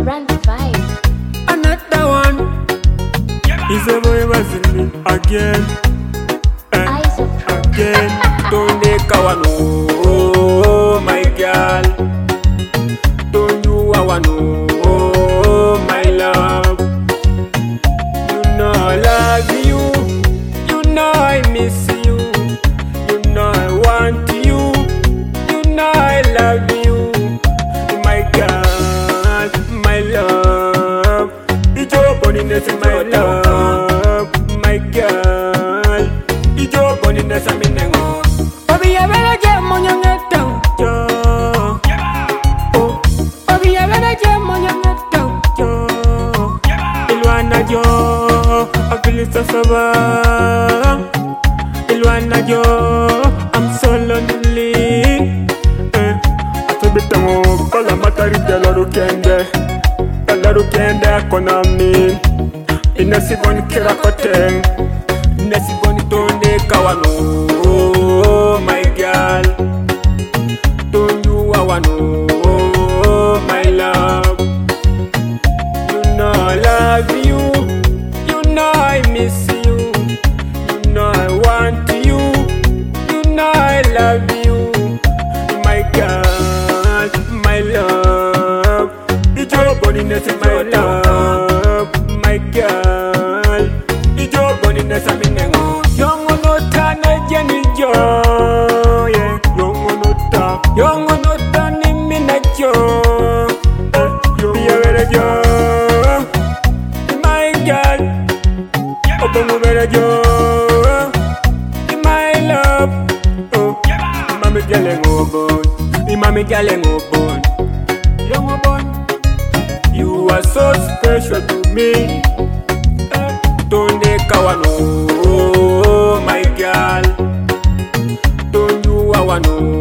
Run the vibe. Another one. Is a boy was again. Eyes of Again. Don't make one. Oh, my girl. Don't you want oh, my love. You know I love you. You know I miss you. You know I want you. You know I love you. My girl, my love. It's your boniness, my love. My girl, it's your boniness, I'm in the mood. Baby, I better get money on your tongue. Oh, baby, I better get money on your tongue. Ilwana yo, I feel it so sober. Ilwana yo, I'm so lonely. Atubitamo, kola matari de la rukende konami. Inesi boni kira kote, inesi boni tonde kawano. Oh my girl, don't you wano? Oh my love, you know I love you. You know I miss you. You know I want you. You know I love you. My girl, my love. It's your boniness, my love. My girl, it's your boniness, I'm in the mood. Young on no tana Jenny Joe. Yeah, young on no ta. Young on no tani minacho. Be a better Joe. My girl, open a better Joe. My love. Oh, Mami Jaleng Obon. Mami Jaleng Obon. Young Obon. You are so special to me. Don't kawano, oh my girl. Don't you wano?